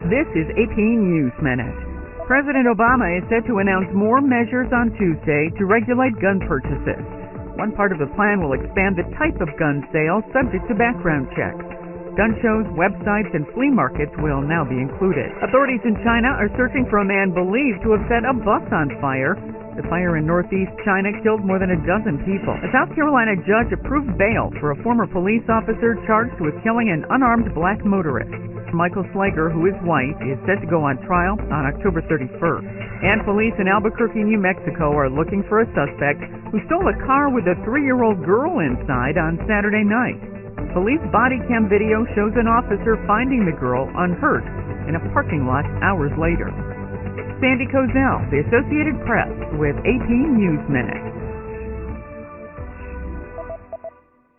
This is 18 News Minute. President Obama is set to announce more measures on Tuesday to regulate gun purchases. One part of the plan will expand the type of gun sales subject to background checks. Gun shows, websites, and flea markets will now be included. Authorities in China are searching for a man believed to have set a bus on fire. The fire in northeast China killed more than a dozen people. A South Carolina judge approved bail for a former police officer charged with killing an unarmed black motorist. Michael Slager, who is white, is set to go on trial on October 31st. And police in Albuquerque, New Mexico are looking for a suspect who stole a car with a 3-year-old girl inside on Saturday night. Police body cam video shows an officer finding the girl unhurt in a parking lot hours later. Sandy Kozel, The Associated Press, with 18 News Minute.